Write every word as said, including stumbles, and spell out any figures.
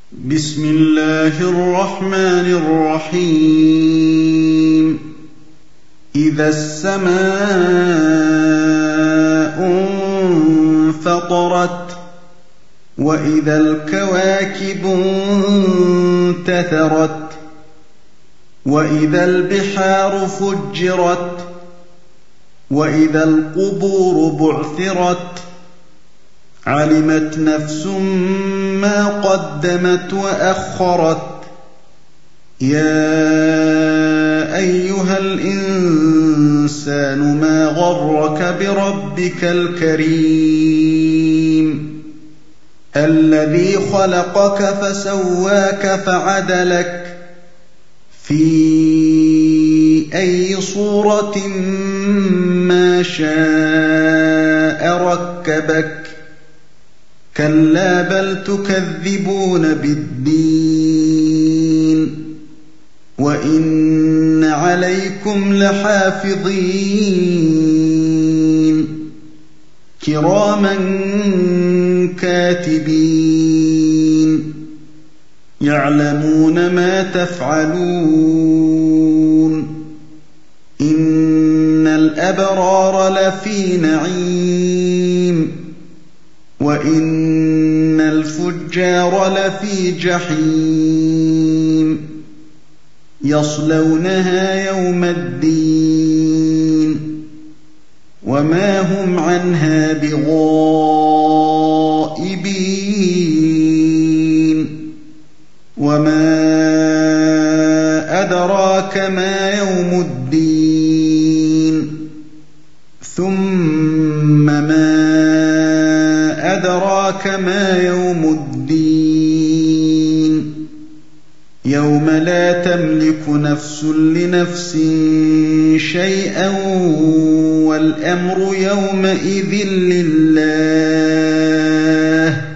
بسم الله الرحمن الرحيم إذا السماء انفطرت وإذا الكواكب انتثرت وإذا البحار فجرت وإذا القبور بعثرت علمت نفس ما قدمت وأخرت يا أيها الإنسان ما غرك بربك الكريم الذي خلقك فسواك فعدلك في أي صورة ما شاء ركبك كلا بل تكذبون بالدين وإن عليكم لحافظين كراما كاتبين يعلمون ما تفعلون إن الأبرار لفي نعيم وإن الفجار لفي جحيم يصلونها يوم الدين وما هم عنها بغائبين وما أدراك ما يوم الدين ثم ما أدراك ما يوم الدين يوم لا تملك نفس لنفس شيئا والأمر يومئذ لله